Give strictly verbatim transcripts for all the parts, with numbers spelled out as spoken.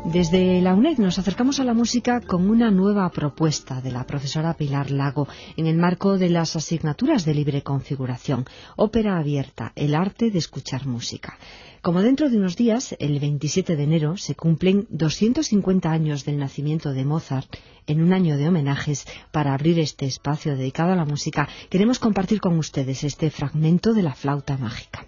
Desde la UNED nos acercamos a la música con una nueva propuesta de la profesora Pilar Lago en el marco de las asignaturas de libre configuración, Ópera Abierta, el arte de escuchar música. Como dentro de unos días, el veintisiete de enero, se cumplen doscientos cincuenta años del nacimiento de Mozart, en un año de homenajes, para abrir este espacio dedicado a la música, queremos compartir con ustedes este fragmento de la flauta mágica.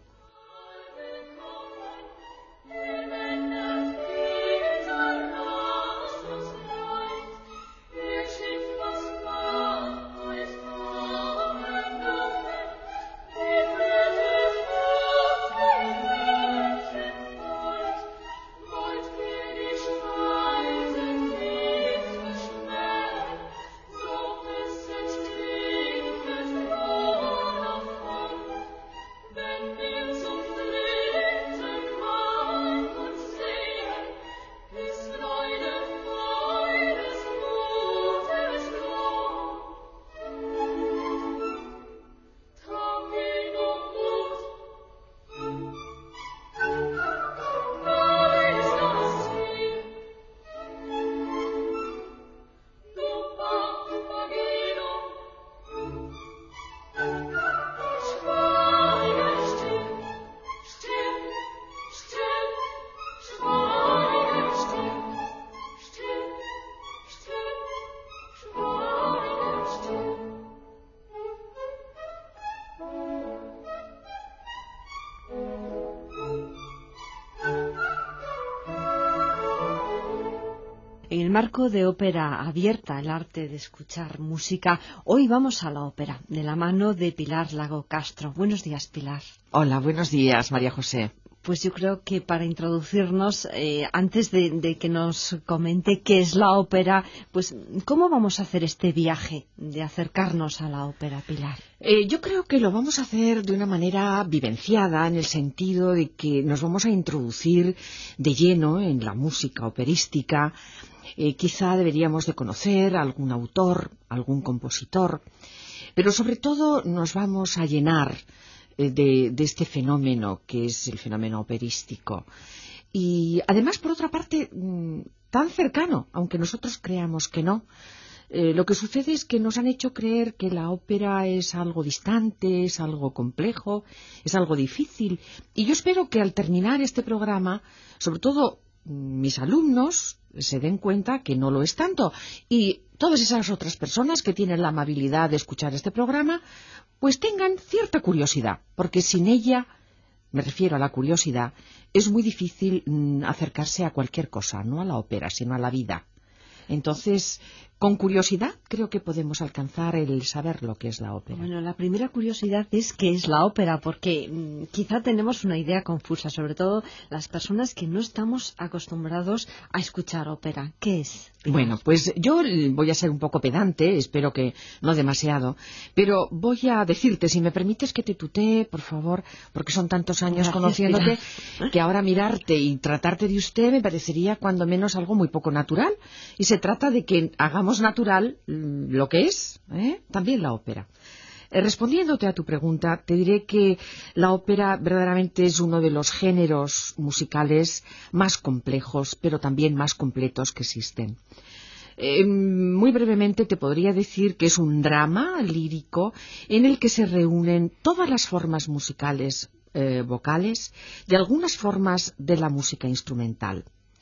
En el marco de Ópera Abierta, el arte de escuchar música, hoy vamos a la ópera, de la mano de Pilar Lago Castro. Buenos días, Pilar. Hola, buenos días, María José. Pues yo creo que para introducirnos, eh, antes de, de que nos comente qué es la ópera, pues ¿cómo vamos a hacer este viaje de acercarnos a la ópera, Pilar? Eh, yo creo que lo vamos a hacer de una manera vivenciada, en el sentido de que nos vamos a introducir de lleno en la música operística. Eh, quizá deberíamos de conocer a algún autor, algún compositor, pero sobre todo nos vamos a llenar De, de este fenómeno que es el fenómeno operístico, y además, por otra parte, tan cercano, aunque nosotros creamos que no. Eh, lo que sucede es que nos han hecho creer que la ópera es algo distante, es algo complejo, es algo difícil, y yo espero que al terminar este programa, sobre todo mis alumnos, se den cuenta que no lo es tanto, y todas esas otras personas que tienen la amabilidad de escuchar este programa, pues tengan cierta curiosidad, porque sin ella, me refiero a la curiosidad, es muy difícil mmm, acercarse a cualquier cosa, no a la ópera, sino a la vida. Entonces, con curiosidad creo que podemos alcanzar el saber lo que es la ópera. Bueno, la primera curiosidad es qué es la ópera, porque mmm, quizá tenemos una idea confusa, sobre todo las personas que no estamos acostumbrados a escuchar ópera. ¿Qué es? Bueno, pues yo voy a ser un poco pedante, espero que no demasiado, pero voy a decirte, si me permites que te tutee, por favor, porque son tantos años Gracias, conociéndote, Pilar, que ahora mirarte y tratarte de usted me parecería cuando menos algo muy poco natural, y se trata de que hagamos natural lo que es, ¿eh? También la ópera. Eh, respondiéndote a tu pregunta, te diré que la ópera verdaderamente es uno de los géneros musicales más complejos, pero también más completos que existen. Eh, muy brevemente te podría decir que es un drama lírico en el que se reúnen todas las formas musicales eh, vocales y algunas formas de la música instrumental.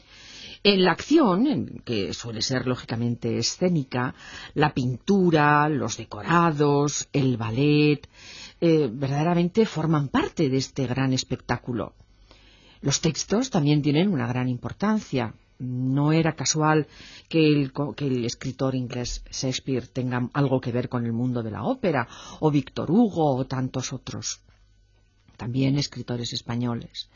En la acción, que suele ser lógicamente escénica, la pintura, los decorados, el ballet, eh, verdaderamente forman parte de este gran espectáculo. Los textos también tienen una gran importancia. No era casual que el, que el escritor inglés Shakespeare tenga algo que ver con el mundo de la ópera, o Víctor Hugo, o tantos otros, también escritores españoles.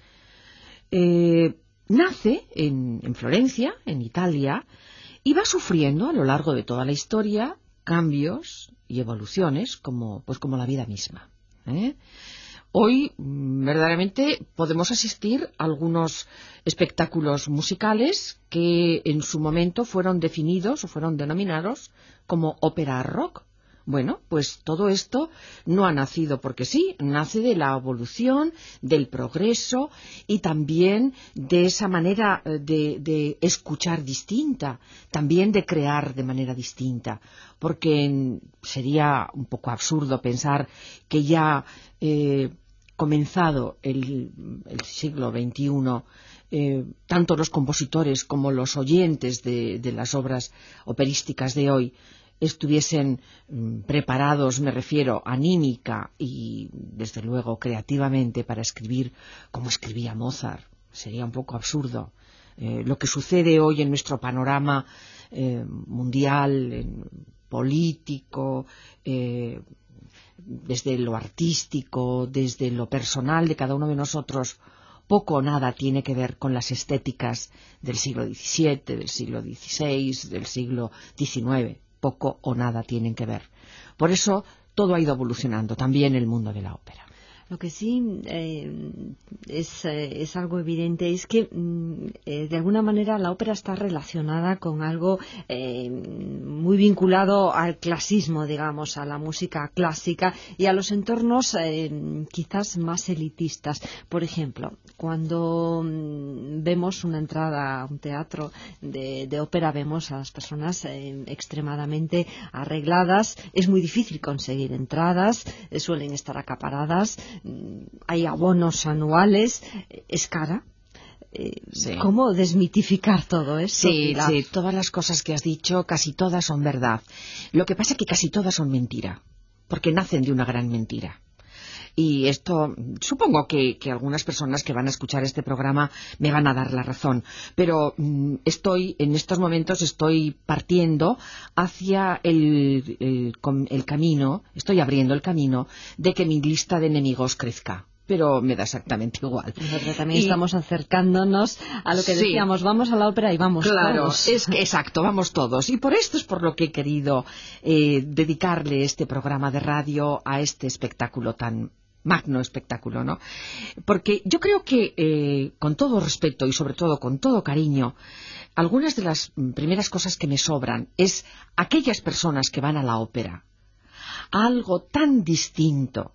Eh, Nace en, en Florencia, en Italia, y va sufriendo a lo largo de toda la historia cambios y evoluciones como, pues como la vida misma, ¿eh? Hoy, verdaderamente, podemos asistir a algunos espectáculos musicales que en su momento fueron definidos o fueron denominados como ópera rock, Bueno, pues todo esto no ha nacido porque sí, nace de la evolución, del progreso y también de esa manera de, de escuchar distinta, también de crear de manera distinta, porque sería un poco absurdo pensar que ya eh, comenzado el, el siglo veintiuno, eh, tanto los compositores como los oyentes de, de las obras operísticas de hoy estuviesen mm, preparados, me refiero, anímica y, desde luego, creativamente para escribir como escribía Mozart. Sería un poco absurdo. Eh, lo que sucede hoy en nuestro panorama eh, mundial, en, político, eh, desde lo artístico, desde lo personal de cada uno de nosotros, poco o nada tiene que ver con las estéticas del siglo diecisiete, del siglo dieciséis, del siglo diecinueve. Poco o nada tienen que ver. Por eso todo ha ido evolucionando, también el mundo de la ópera. Lo que sí eh, es, eh, es algo evidente es que eh, de alguna manera la ópera está relacionada con algo eh, muy vinculado al clasismo, digamos, a la música clásica y a los entornos eh, quizás más elitistas. Por ejemplo, cuando vemos una entrada a un teatro de, de ópera, vemos a las personas eh, extremadamente arregladas. Es muy difícil conseguir entradas, eh, suelen estar acaparadas. Hay abonos anuales, es cara. Eh, sí. ¿Cómo desmitificar todo esto? Sí, sí, todas las cosas que has dicho, casi todas son verdad. Lo que pasa es que casi todas son mentira, porque nacen de una gran mentira. Y esto, supongo que, que algunas personas que van a escuchar este programa me van a dar la razón, pero mm, estoy, en estos momentos estoy partiendo hacia el, el, el camino, estoy abriendo el camino de que mi lista de enemigos crezca. Pero me da exactamente igual. Pero también y, estamos acercándonos a lo que sí, decíamos, vamos a la ópera y vamos claro, todos. Es que, exacto, vamos todos. Y por esto es por lo que he querido eh, dedicarle este programa de radio a este espectáculo tan magno espectáculo, ¿no? Porque yo creo que, eh, con todo respeto y sobre todo con todo cariño, algunas de las primeras cosas que me sobran es aquellas personas que van a la ópera a algo tan distinto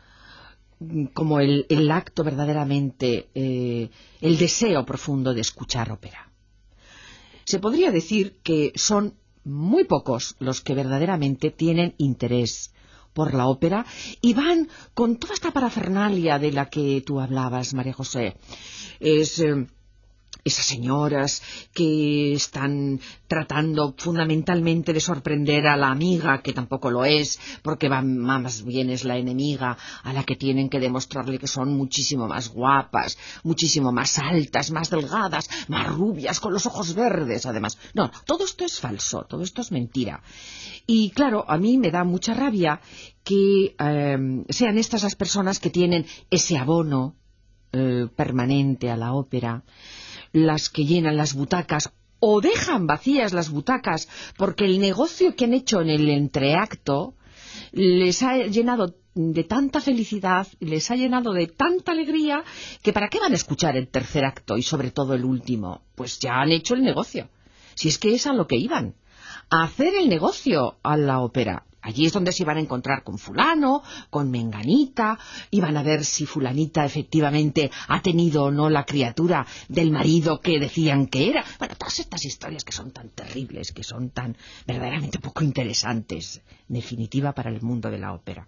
como el, el acto verdaderamente, eh, el deseo profundo de escuchar ópera. Se podría decir que son muy pocos los que verdaderamente tienen interés por la ópera y van con toda esta parafernalia de la que tú hablabas, María José. Es eh, esas señoras que están tratando fundamentalmente de sorprender a la amiga, que tampoco lo es, porque va, más bien es la enemiga a la que tienen que demostrarle que son muchísimo más guapas, muchísimo más altas, más delgadas, más rubias, con los ojos verdes, además. No, todo esto es falso, todo esto es mentira. Y claro, a mí me da mucha rabia que eh, sean estas las personas que tienen ese abono eh, permanente a la ópera, las que llenan las butacas o dejan vacías las butacas porque el negocio que han hecho en el entreacto les ha llenado de tanta felicidad, les ha llenado de tanta alegría, que ¿para qué van a escuchar el tercer acto y sobre todo el último? Pues ya han hecho el negocio. Si es que es a lo que iban, a hacer el negocio a la ópera. Allí es donde se iban a encontrar con fulano, con menganita, iban a ver si fulanita efectivamente ha tenido o no la criatura del marido que decían que era. Bueno, todas estas historias que son tan terribles, que son tan verdaderamente poco interesantes, en definitiva, para el mundo de la ópera.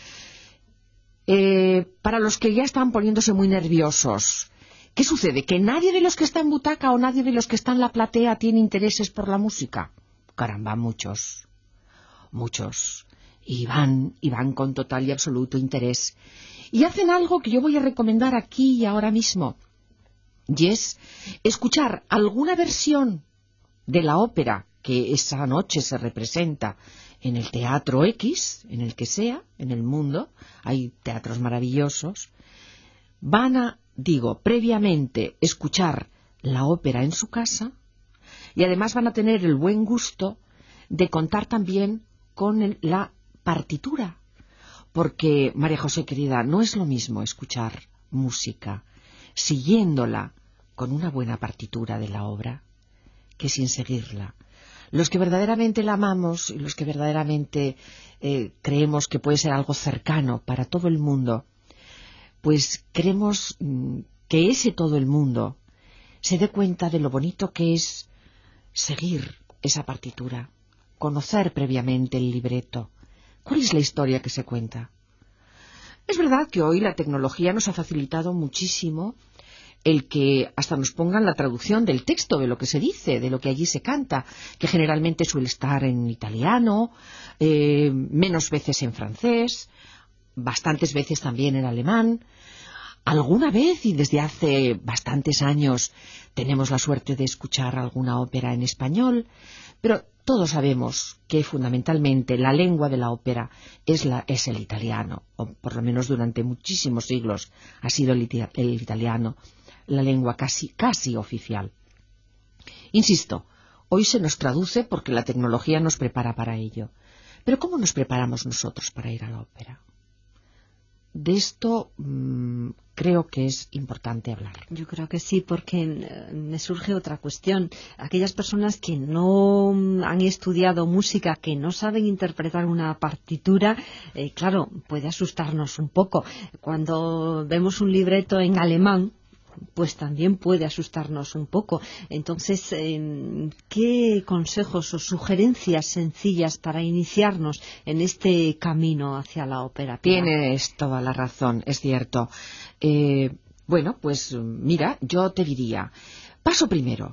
Eh, para los que ya están poniéndose muy nerviosos, ¿qué sucede? ¿Que nadie de los que está en butaca o nadie de los que está en la platea tiene intereses por la música? Caramba, muchos. Muchos, y van, y van con total y absoluto interés, y hacen algo que yo voy a recomendar aquí y ahora mismo, y es escuchar alguna versión de la ópera que esa noche se representa en el teatro X, en el que sea, en el mundo, hay teatros maravillosos. Van a, digo, previamente escuchar la ópera en su casa, y además van a tener el buen gusto de contar también con el, la partitura, porque, María José querida, no es lo mismo escuchar música siguiéndola con una buena partitura de la obra que sin seguirla. Los que verdaderamente la amamos y los que verdaderamente eh, creemos que puede ser algo cercano para todo el mundo, pues queremos mm, que ese todo el mundo se dé cuenta de lo bonito que es seguir esa partitura, conocer previamente el libreto. ¿Cuál es la historia que se cuenta? Es verdad que hoy la tecnología nos ha facilitado muchísimo el que hasta nos pongan la traducción del texto, de lo que se dice, de lo que allí se canta, que generalmente suele estar en italiano, eh, menos veces en francés, bastantes veces también en alemán. Alguna vez, y desde hace bastantes años, tenemos la suerte de escuchar alguna ópera en español, pero todos sabemos que fundamentalmente la lengua de la ópera es, la, es el italiano, o por lo menos durante muchísimos siglos ha sido el, el italiano la lengua casi, casi oficial. Insisto, hoy se nos traduce porque la tecnología nos prepara para ello. Pero ¿cómo nos preparamos nosotros para ir a la ópera? De esto mmm, creo que es importante hablar. Yo creo que sí, porque eh, me surge otra cuestión. Aquellas personas que no han estudiado música, que no saben interpretar una partitura, eh, claro, puede asustarnos un poco. Cuando vemos un libreto en alemán, pues también puede asustarnos un poco. Entonces, eh, ¿qué consejos o sugerencias sencillas para iniciarnos en este camino hacia la ópera? Tienes toda la razón, es cierto. Eh, bueno, pues mira, yo te diría, paso primero.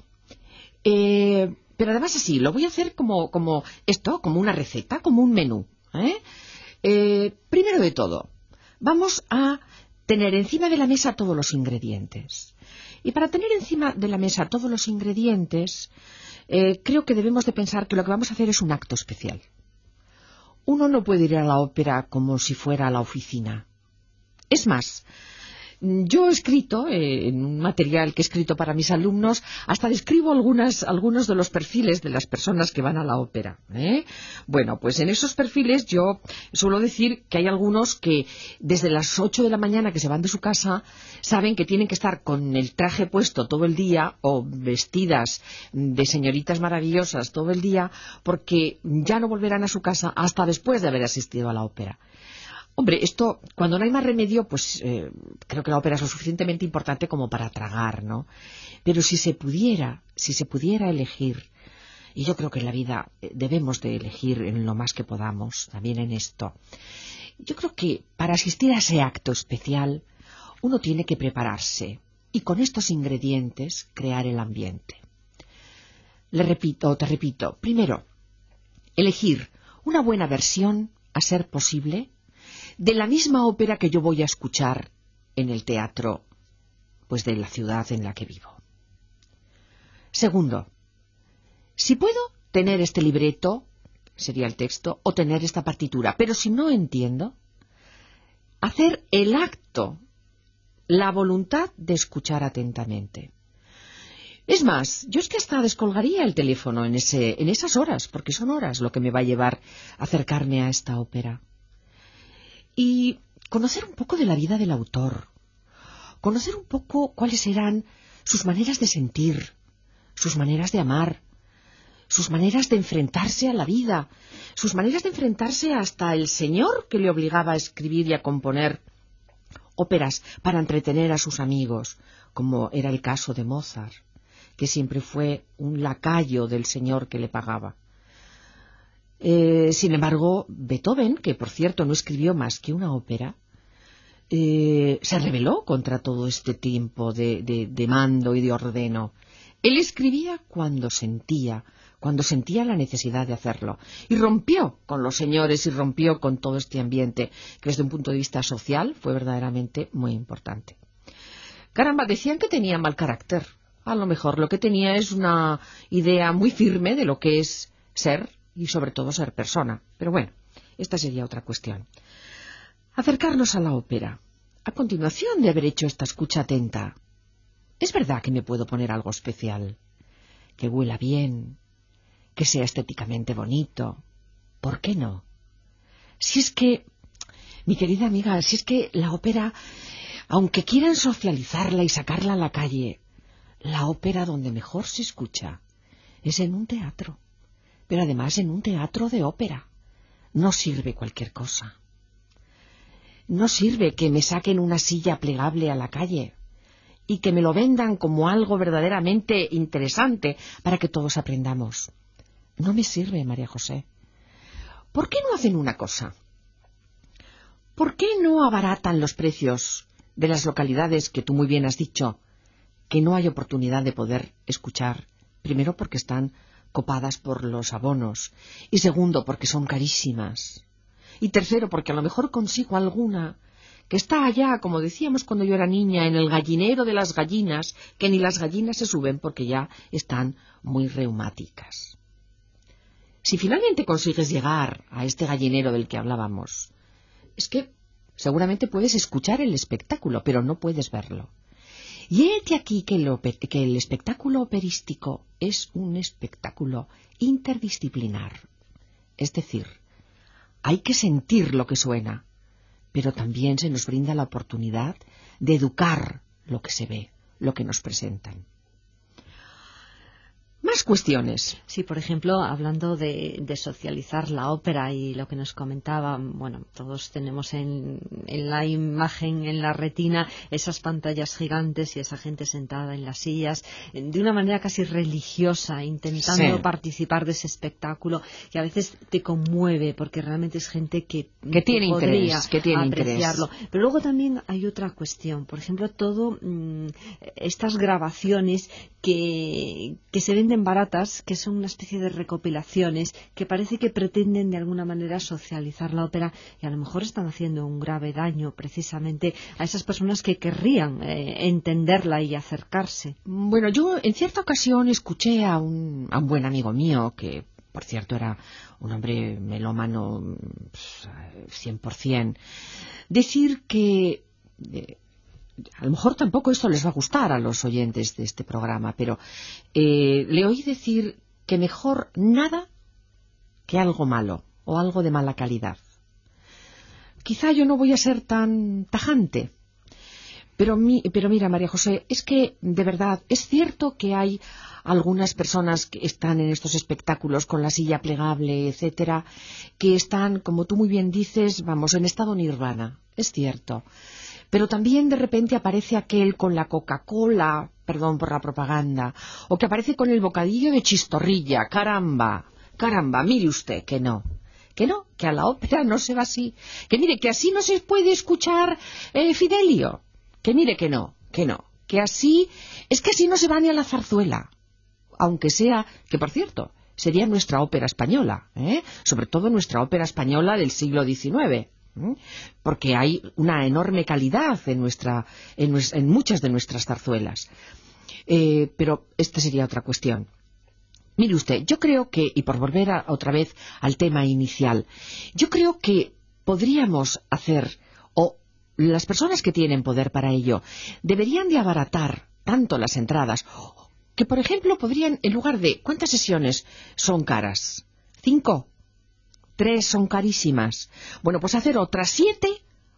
Eh, pero además así, lo voy a hacer como, como esto, como una receta, como un menú. ¿eh? Eh, primero de todo, vamos a tener encima de la mesa todos los ingredientes. Y para tener encima de la mesa todos los ingredientes, eh, creo que debemos de pensar que lo que vamos a hacer es un acto especial. Uno no puede ir a la ópera como si fuera a la oficina. Es más, yo he escrito, eh, en un material que he escrito para mis alumnos, hasta describo algunas, algunos de los perfiles de las personas que van a la ópera. ¿eh? Bueno, pues en esos perfiles yo suelo decir que hay algunos que desde las ocho de la mañana que se van de su casa saben que tienen que estar con el traje puesto todo el día o vestidas de señoritas maravillosas todo el día porque ya no volverán a su casa hasta después de haber asistido a la ópera. Hombre, esto, cuando no hay más remedio, pues eh, creo que la ópera es lo suficientemente importante como para tragar, ¿no? Pero si se pudiera, si se pudiera elegir, y yo creo que en la vida debemos de elegir en lo más que podamos, también en esto, yo creo que para asistir a ese acto especial, uno tiene que prepararse y con estos ingredientes crear el ambiente. Le repito, te repito, primero, elegir una buena versión, a ser posible, de la misma ópera que yo voy a escuchar en el teatro, pues de la ciudad en la que vivo. Segundo, si puedo tener este libreto, sería el texto, o tener esta partitura, pero si no entiendo, hacer el acto, la voluntad de escuchar atentamente. Es más, yo es que hasta descolgaría el teléfono en, ese, en esas horas, porque son horas lo que me va a llevar a acercarme a esta ópera. Y conocer un poco de la vida del autor, conocer un poco cuáles eran sus maneras de sentir, sus maneras de amar, sus maneras de enfrentarse a la vida, sus maneras de enfrentarse hasta el señor que le obligaba a escribir y a componer óperas para entretener a sus amigos, como era el caso de Mozart, que siempre fue un lacayo del señor que le pagaba. Eh, sin embargo, Beethoven, que por cierto no escribió más que una ópera, eh, se rebeló contra todo este tiempo de, de, de mando y de ordeno. Él escribía cuando sentía, cuando sentía la necesidad de hacerlo. Y rompió con los señores y rompió con todo este ambiente, que desde un punto de vista social fue verdaderamente muy importante. Caramba, decían que tenía mal carácter. A lo mejor lo que tenía es una idea muy firme de lo que es ser, y sobre todo ser persona. Pero bueno, esta sería otra cuestión. Acercarnos a la ópera. A continuación de haber hecho esta escucha atenta, ¿es verdad que me puedo poner algo especial? Que huela bien, que sea estéticamente bonito. ¿Por qué no? Si es que, mi querida amiga, si es que la ópera, aunque quieran socializarla y sacarla a la calle, la ópera donde mejor se escucha es en un teatro. Pero además en un teatro de ópera no sirve cualquier cosa. No sirve que me saquen una silla plegable a la calle y que me lo vendan como algo verdaderamente interesante para que todos aprendamos. No me sirve, María José. ¿Por qué no hacen una cosa? ¿Por qué no abaratan los precios de las localidades que tú muy bien has dicho que no hay oportunidad de poder escuchar? Primero, porque están copadas por los abonos, y segundo, porque son carísimas, y tercero, porque a lo mejor consigo alguna que está allá, como decíamos cuando yo era niña, en el gallinero de las gallinas, que ni las gallinas se suben porque ya están muy reumáticas. Si finalmente consigues llegar a este gallinero del que hablábamos, es que seguramente puedes escuchar el espectáculo, pero no puedes verlo. Y he de aquí que el, que el espectáculo operístico es un espectáculo interdisciplinar. Es decir, hay que sentir lo que suena, pero también se nos brinda la oportunidad de educar lo que se ve, lo que nos presentan. Más cuestiones. Sí, por ejemplo, hablando de, de socializar la ópera y lo que nos comentaba, bueno, todos tenemos en, en la imagen, en la retina, esas pantallas gigantes y esa gente sentada en las sillas, de una manera casi religiosa, intentando Sí. participar de ese espectáculo, y a veces te conmueve, porque realmente es gente que, Que tiene podría interés, que tiene apreciarlo. interés. Pero luego también hay otra cuestión, por ejemplo, todo mmm, estas grabaciones que, que se venden baratas, que son una especie de recopilaciones que parece que pretenden de alguna manera socializar la ópera, y a lo mejor están haciendo un grave daño precisamente a esas personas que querrían eh, entenderla y acercarse. Bueno, yo en cierta ocasión escuché a un, a un buen amigo mío, que por cierto era un hombre melómano cien por ciento, decir que... Eh, a lo mejor tampoco esto les va a gustar a los oyentes de este programa, pero eh, le oí decir que mejor nada que algo malo o algo de mala calidad. Quizá yo no voy a ser tan tajante, pero, mi, pero mira, María José, es que de verdad es cierto que hay algunas personas que están en estos espectáculos con la silla plegable, etcétera, que están, como tú muy bien dices, vamos, en estado nirvana, es cierto. Pero también de repente aparece aquel con la Coca-Cola, perdón por la propaganda, o que aparece con el bocadillo de chistorrilla. Caramba, caramba, mire usted que no, que no, que a la ópera no se va así, que mire que así no se puede escuchar eh, Fidelio, que mire que no, que no, que así, es que así no se va ni a la zarzuela, aunque sea, que por cierto, sería nuestra ópera española, ¿eh? Sobre todo nuestra ópera española del siglo diecinueve. Porque hay una enorme calidad en, nuestra, en, en muchas de nuestras zarzuelas. Eh, pero esta sería otra cuestión. Mire usted, yo creo que, y por volver a, otra vez al tema inicial, yo creo que podríamos hacer, o las personas que tienen poder para ello, deberían de abaratar tanto las entradas, que por ejemplo podrían, en lugar de, ¿cuántas sesiones son caras? ¿Cinco? Tres son carísimas. Bueno, pues hacer otras siete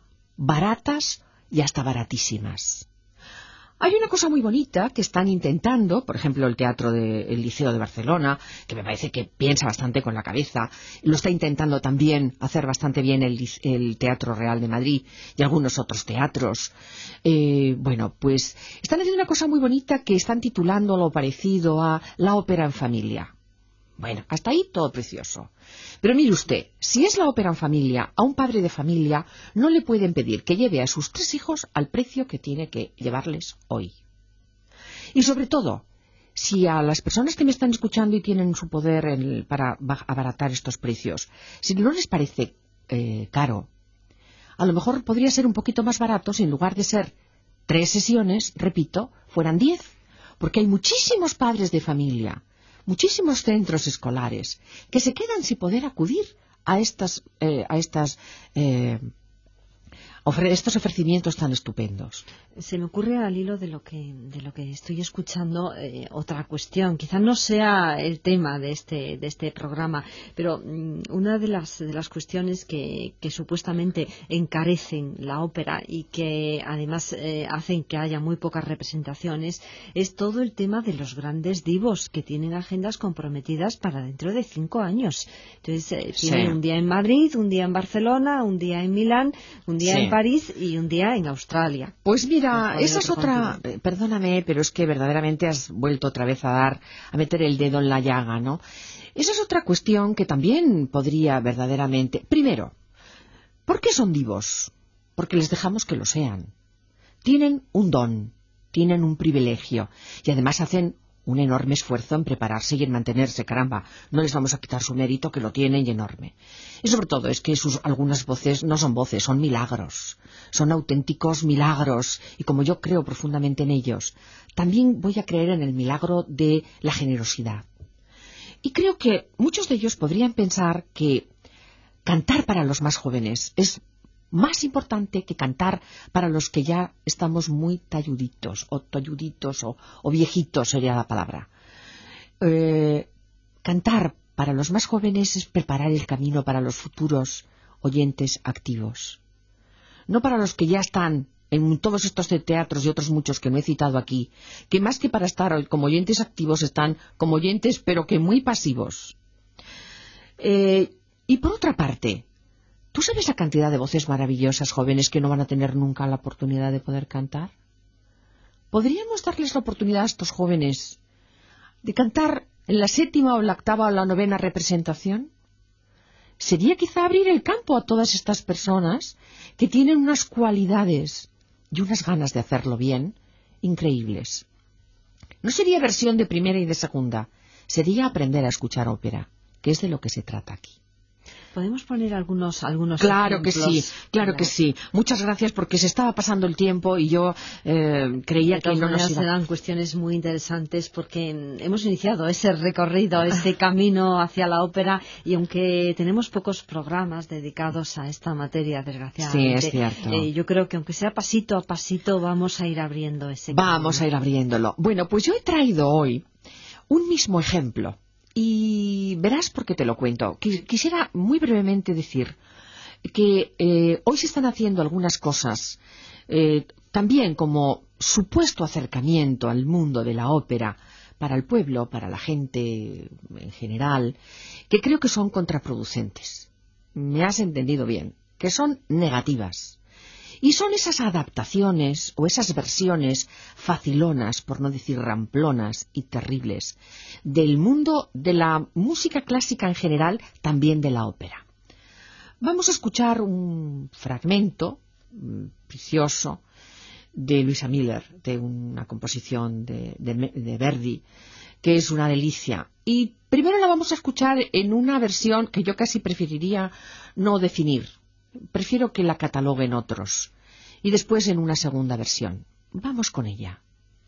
baratas y hasta baratísimas. Hay una cosa muy bonita que están intentando, por ejemplo, el Teatro del Liceo de Barcelona, que me parece que piensa bastante con la cabeza, lo está intentando también hacer bastante bien el, el Teatro Real de Madrid y algunos otros teatros. Eh, bueno, pues están haciendo una cosa muy bonita que están titulando lo parecido a la ópera en familia. Bueno, hasta ahí todo precioso. Pero mire usted, si es la ópera en familia, a un padre de familia no le pueden pedir que lleve a sus tres hijos al precio que tiene que llevarles hoy. Y sobre todo, si a las personas que me están escuchando y tienen su poder en, para abaratar estos precios, si no les parece eh, caro, a lo mejor podría ser un poquito más barato si en lugar de ser tres sesiones, repito, fueran diez, porque hay muchísimos padres de familia, muchísimos centros escolares que se quedan sin poder acudir a estas, eh, a estas eh, estos ofrecimientos tan estupendos. Se me ocurre al hilo de lo que, de lo que estoy escuchando eh, otra cuestión. Quizá no sea el tema de este, de este programa, pero mmm, una de las, de las cuestiones que, que supuestamente encarecen la ópera y que además eh, hacen que haya muy pocas representaciones es todo el tema de los grandes divos que tienen agendas comprometidas para dentro de cinco años. Entonces eh, tienen Sí. un día en Madrid, un día en Barcelona, un día en Milán, un día Sí. en París y un día en Australia. Pues mira, Por esa es otro otra, continente. eh, perdóname, pero es que verdaderamente has vuelto otra vez a dar, a meter el dedo en la llaga, ¿no? Esa es otra cuestión que también podría verdaderamente... Primero, ¿por qué son divos? Porque les dejamos que lo sean. Tienen un don, tienen un privilegio y además hacen un enorme esfuerzo en prepararse y en mantenerse, caramba. No les vamos a quitar su mérito, que lo tienen y enorme. Y sobre todo es que sus algunas voces no son voces, son milagros. Son auténticos milagros. Y como yo creo profundamente en ellos, también voy a creer en el milagro de la generosidad. Y creo que muchos de ellos podrían pensar que cantar para los más jóvenes es más importante que cantar para los que ya estamos muy talluditos, o talluditos, o, o viejitos sería la palabra. Eh, cantar para los más jóvenes es preparar el camino para los futuros oyentes activos. No para los que ya están en todos estos teatros y otros muchos que no he citado aquí, que más que para estar como oyentes activos están como oyentes pero que muy pasivos. Eh, y por otra parte, ¿tú sabes la cantidad de voces maravillosas jóvenes que no van a tener nunca la oportunidad de poder cantar? ¿Podríamos darles la oportunidad a estos jóvenes de cantar en la séptima o la octava o la novena representación? Sería quizá abrir el campo a todas estas personas que tienen unas cualidades y unas ganas de hacerlo bien increíbles. No sería versión de primera y de segunda, sería aprender a escuchar ópera, que es de lo que se trata aquí. ¿Podemos poner algunos algunos Claro que ejemplos? sí, claro que sí. Muchas gracias porque se estaba pasando el tiempo y yo eh, creía De que todas no nos maneras iba... serán cuestiones muy interesantes porque mm, hemos iniciado ese recorrido, ese camino hacia la ópera y aunque tenemos pocos programas dedicados a esta materia, desgraciadamente, Sí, es cierto. eh, yo creo que aunque sea pasito a pasito vamos a ir abriendo ese camino. Vamos a ir abriéndolo. Bueno, pues yo he traído hoy un mismo ejemplo. Y verás por qué te lo cuento. Quisiera muy brevemente decir que eh, hoy se están haciendo algunas cosas eh, también como supuesto acercamiento al mundo de la ópera para el pueblo, para la gente en general, que creo que son contraproducentes. Me has entendido bien, que son negativas. Y son esas adaptaciones o esas versiones facilonas, por no decir ramplonas y terribles, del mundo de la música clásica en general, también de la ópera. Vamos a escuchar un fragmento mm, precioso de Luisa Miller, de una composición de, de, de Verdi, que es una delicia. Y primero la vamos a escuchar en una versión que yo casi preferiría no definir. Prefiero que la cataloguen otros. Y después en una segunda versión. Vamos con ella.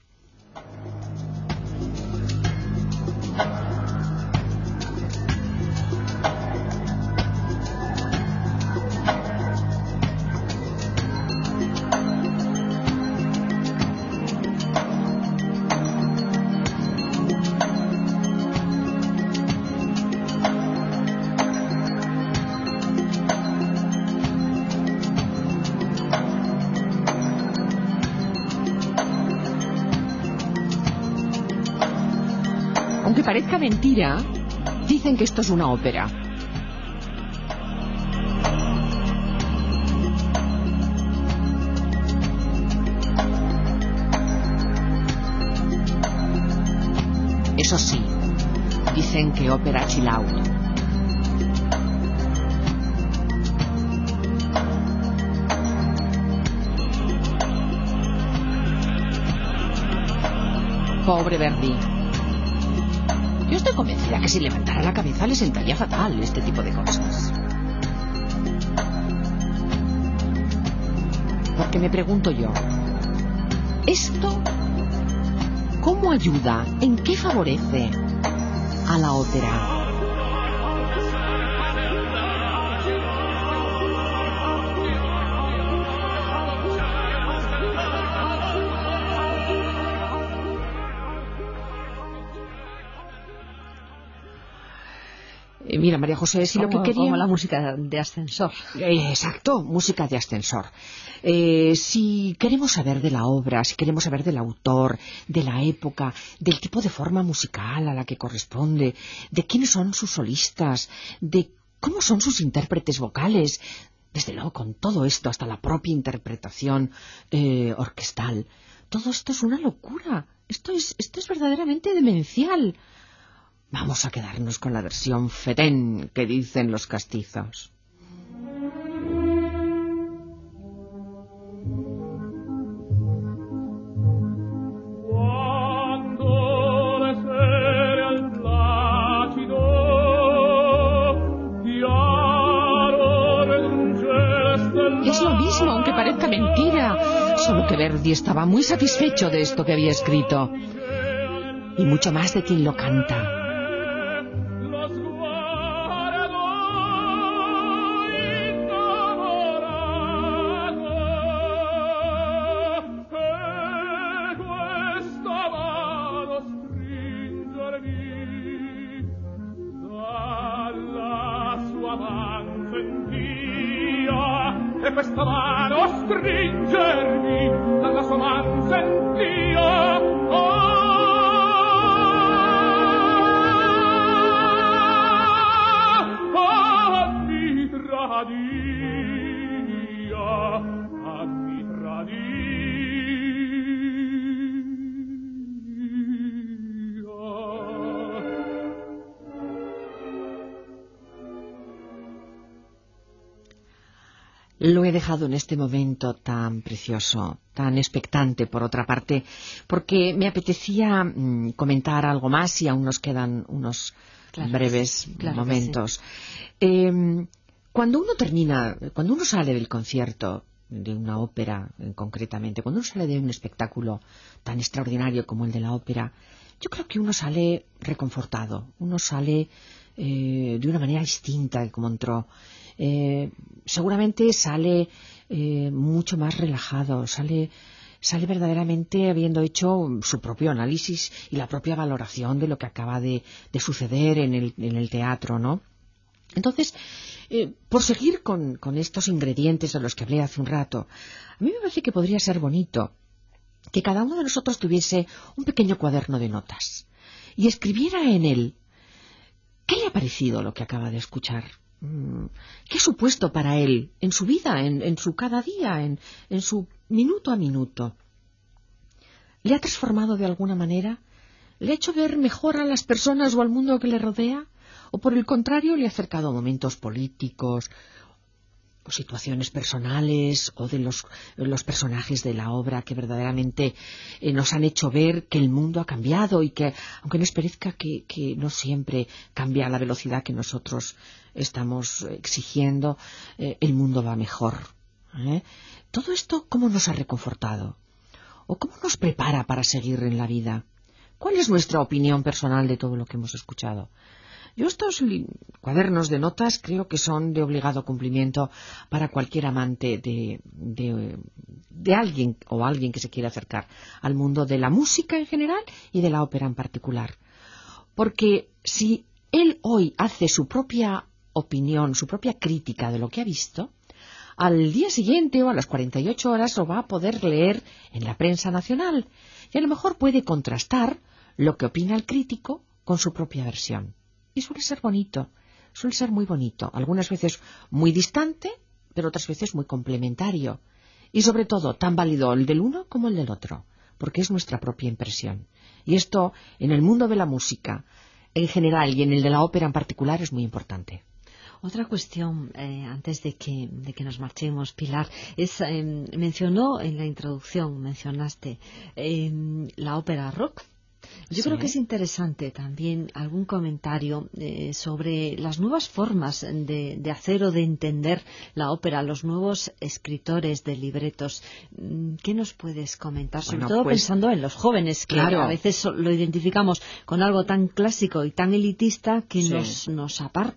Aunque parezca mentira, dicen que esto es una ópera. Eso sí, dicen que ópera chill out. Pobre Verdi. Yo estoy convencida que si levantara la cabeza le sentaría fatal este tipo de cosas. Porque me pregunto yo, ¿esto cómo ayuda, en qué favorece a la ópera? Eh, mira, María José, si como, lo que quería... Como la música de ascensor. Eh, exacto, música de ascensor. Eh, si queremos saber de la obra, si queremos saber del autor, de la época, del tipo de forma musical a la que corresponde, de quiénes son sus solistas, de cómo son sus intérpretes vocales, desde luego con todo esto, hasta la propia interpretación eh, orquestal, todo esto es una locura. Esto es, esto es verdaderamente demencial. Vamos a quedarnos con la versión fetén que dicen los castizos. Es lo mismo, aunque parezca mentira, solo que Verdi estaba muy satisfecho de esto que había escrito, y mucho más de quien lo canta. Questa mano stringermi dalla sua man sentia oh, oh, mi tradia a mi tradia. Lo he dejado en este momento tan precioso, tan expectante, por otra parte, porque me apetecía mmm, comentar algo más y aún nos quedan unos claro breves sí, claro momentos. Sí. Eh, cuando uno termina, cuando uno sale del concierto, de una ópera eh, concretamente, cuando uno sale de un espectáculo tan extraordinario como el de la ópera, yo creo que uno sale reconfortado, uno sale eh, de una manera distinta de como entró. Eh, seguramente sale eh, mucho más relajado, sale, sale verdaderamente habiendo hecho su propio análisis y la propia valoración de lo que acaba de, de suceder en el, en el teatro, ¿no? Entonces, eh, por seguir con, con estos ingredientes de los que hablé hace un rato, a mí me parece que podría ser bonito que cada uno de nosotros tuviese un pequeño cuaderno de notas y escribiera en él qué le ha parecido lo que acaba de escuchar. ¿Qué ha supuesto para él en su vida, en, en su cada día, en, en su minuto a minuto? ¿Le ha transformado de alguna manera? ¿Le ha hecho ver mejor a las personas o al mundo que le rodea? ¿O por el contrario le ha acercado a momentos políticos o situaciones personales o de los, los personajes de la obra que verdaderamente eh, nos han hecho ver que el mundo ha cambiado y que, aunque nos parezca que, que no siempre cambia a la velocidad que nosotros estamos exigiendo, eh, el mundo va mejor, ¿eh? Todo esto, ¿cómo nos ha reconfortado? ¿O cómo nos prepara para seguir en la vida? ¿Cuál es nuestra opinión personal de todo lo que hemos escuchado? Yo estos cuadernos de notas creo que son de obligado cumplimiento para cualquier amante de, de, de alguien o alguien que se quiera acercar al mundo de la música en general y de la ópera en particular. Porque si él hoy hace su propia opinión, su propia crítica de lo que ha visto, al día siguiente o a las cuarenta y ocho horas lo va a poder leer en la prensa nacional y a lo mejor puede contrastar lo que opina el crítico con su propia versión. Y suele ser bonito, suele ser muy bonito, algunas veces muy distante, pero otras veces muy complementario. Y sobre todo, tan válido el del uno como el del otro, porque es nuestra propia impresión. Y esto, en el mundo de la música en general y en el de la ópera en particular, es muy importante. Otra cuestión, eh, antes de que, de que nos marchemos, Pilar, es, eh, mencionó en la introducción, mencionaste eh, la ópera rock. Yo sí. creo que es interesante también algún comentario eh, sobre las nuevas formas de, de hacer o de entender la ópera, los nuevos escritores de libretos. ¿Qué nos puedes comentar? Sobre bueno, todo pues, pensando en los jóvenes, que claro. a veces lo identificamos con algo tan clásico y tan elitista que sí. nos, nos aparta.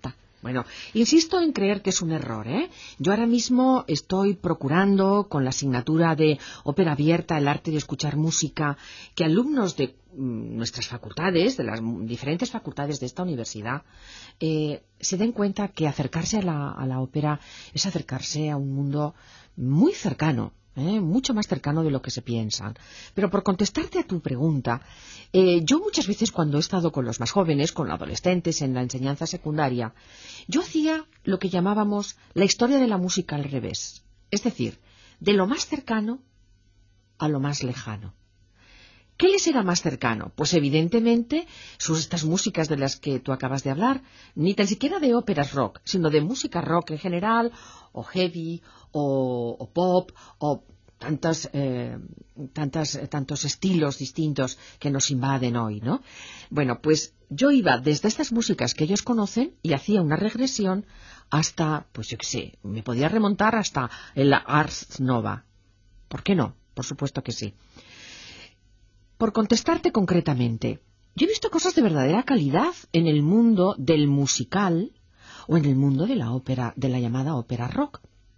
Bueno, insisto en creer que es un error, ¿eh? Yo ahora mismo estoy procurando, con la asignatura de ópera abierta, el arte de escuchar música, que alumnos de mm, nuestras facultades, de las diferentes facultades de esta universidad, eh, se den cuenta que acercarse a la, a la ópera es acercarse a un mundo muy cercano. ¿Eh? Mucho más cercano de lo que se piensan. Pero por contestarte a tu pregunta, eh, yo muchas veces cuando he estado con los más jóvenes, con adolescentes en la enseñanza secundaria, yo hacía lo que llamábamos la historia de la música al revés. Es decir, de lo más cercano a lo más lejano. ¿Qué les era más cercano? Pues evidentemente son estas músicas de las que tú acabas de hablar, ni tan siquiera de óperas rock, sino de música rock en general, o heavy, o, o pop, o tantas, eh, tantas, tantos estilos distintos que nos invaden hoy, ¿no? Bueno, pues yo iba desde estas músicas que ellos conocen y hacía una regresión hasta, pues yo qué sé, me podía remontar hasta el Ars Nova. ¿Por qué no? Por supuesto que sí. Por contestarte concretamente, yo he visto cosas de verdadera calidad en el mundo del musical o en el mundo de la ópera, de la llamada ópera rock.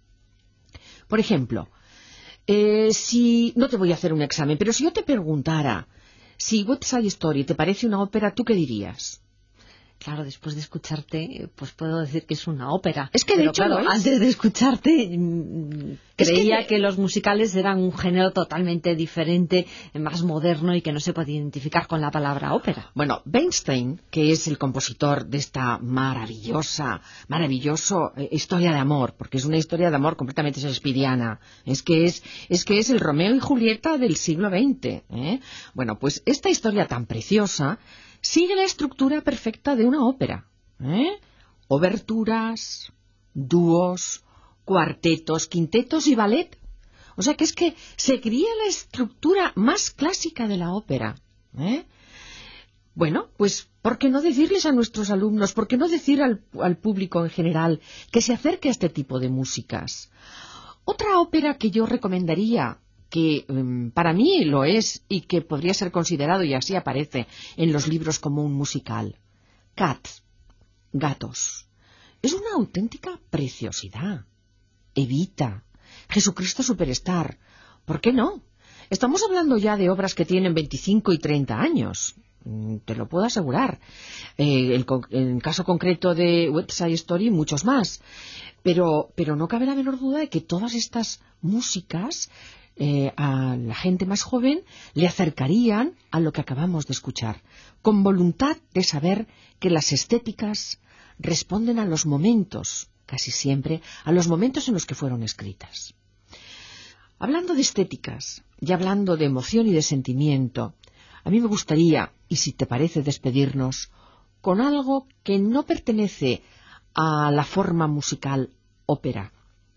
Por ejemplo, eh, si no te voy a hacer un examen, pero si yo te preguntara si West Side Story te parece una ópera, ¿tú qué dirías? Claro, después de escucharte, pues puedo decir que es una ópera. Es que de Pero hecho claro, lo es. antes de escucharte mm, Es creía que de- que los musicales eran un género totalmente diferente, más moderno y que no se puede identificar con la palabra ópera. Bueno, Bernstein, que es el compositor de esta maravillosa, maravilloso eh, historia de amor, porque es una historia de amor completamente shakespeariana, es que es, es que es el Romeo y Julieta del siglo veinte, ¿eh? Bueno, pues esta historia tan preciosa sigue la estructura perfecta de una ópera, ¿eh? Oberturas, dúos, cuartetos, quintetos y ballet. O sea que es que seguiría la estructura más clásica de la ópera, ¿eh? Bueno, pues, ¿por qué no decirles a nuestros alumnos, por qué no decir al, al público en general que se acerque a este tipo de músicas? Otra ópera que yo recomendaría, que um, para mí lo es y que podría ser considerado, y así aparece en los libros como un musical, Cats, Gatos. Es una auténtica preciosidad. Evita, Jesucristo Superstar, ¿por qué no? Estamos hablando ya de obras que tienen veinticinco y treinta años, te lo puedo asegurar. Eh, el, en el caso concreto de West Side Story, muchos más. Pero, pero no cabe la menor duda de que todas estas músicas eh, a la gente más joven le acercarían a lo que acabamos de escuchar, con voluntad de saber que las estéticas responden a los momentos, casi siempre, a los momentos en los que fueron escritas. Hablando de estéticas y hablando de emoción y de sentimiento, a mí me gustaría, y si te parece, despedirnos con algo que no pertenece a la forma musical ópera,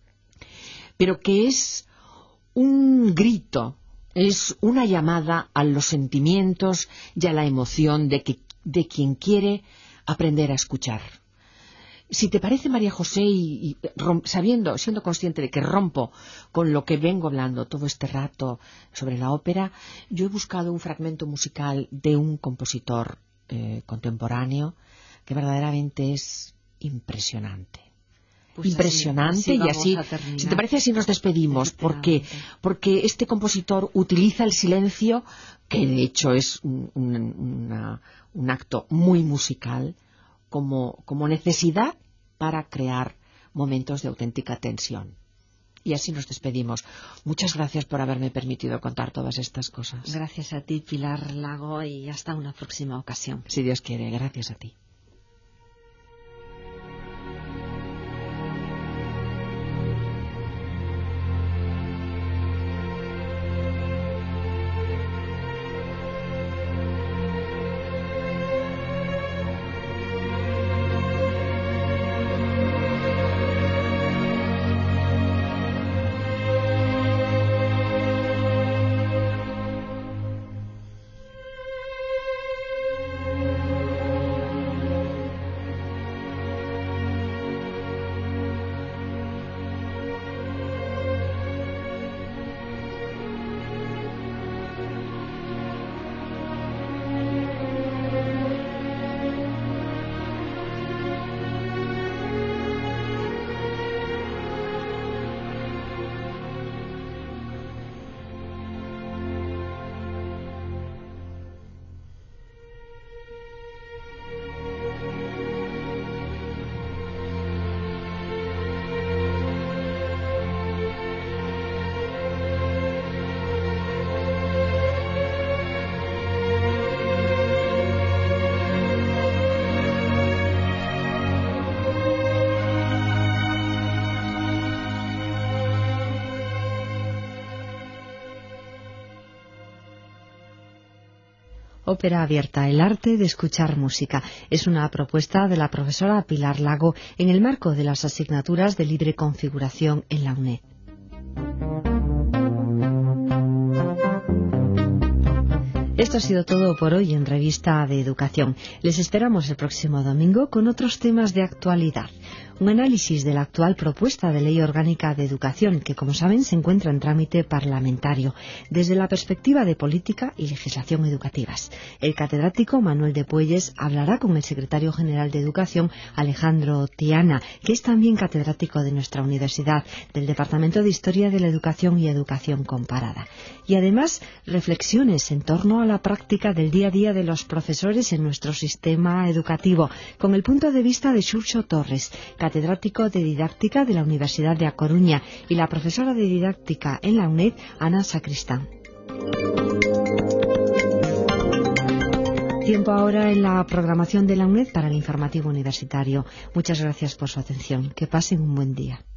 pero que es un grito, es una llamada a los sentimientos y a la emoción de, que, de quien quiere aprender a escuchar. Si te parece, María José, y, y rom, sabiendo, siendo consciente de que rompo con lo que vengo hablando todo este rato sobre la ópera, yo he buscado un fragmento musical de un compositor eh, contemporáneo que verdaderamente es impresionante. Pues impresionante, así, así y así, si te parece, así nos despedimos, porque, porque este compositor utiliza el silencio, que de hecho es un, un, una, un acto muy musical, como, como necesidad para crear momentos de auténtica tensión. Y así nos despedimos. Muchas gracias por haberme permitido contar todas estas cosas. Gracias a ti, Pilar Lago, y hasta una próxima ocasión. Si Dios quiere, gracias a ti. Ópera abierta, el arte de escuchar música. Es una propuesta de la profesora Pilar Lago en el marco de las asignaturas de libre configuración en la UNED. Esto ha sido todo por hoy en Revista de Educación. Les esperamos el próximo domingo con otros temas de actualidad. Un análisis de la actual propuesta de Ley Orgánica de Educación, que, como saben, se encuentra en trámite parlamentario, desde la perspectiva de política y legislación educativas. El catedrático Manuel de Puelles hablará con el secretario general de Educación, Alejandro Tiana, que es también catedrático de nuestra universidad, del Departamento de Historia de la Educación y Educación Comparada. Y además, reflexiones en torno a la práctica del día a día de los profesores en nuestro sistema educativo, con el punto de vista de Xurxo Torres, catedrático de Didáctica de la Universidad de A Coruña, y la profesora de Didáctica en la UNED, Ana Sacristán. Tiempo ahora en la programación de la UNED para el informativo universitario. Muchas gracias por su atención. Que pasen un buen día.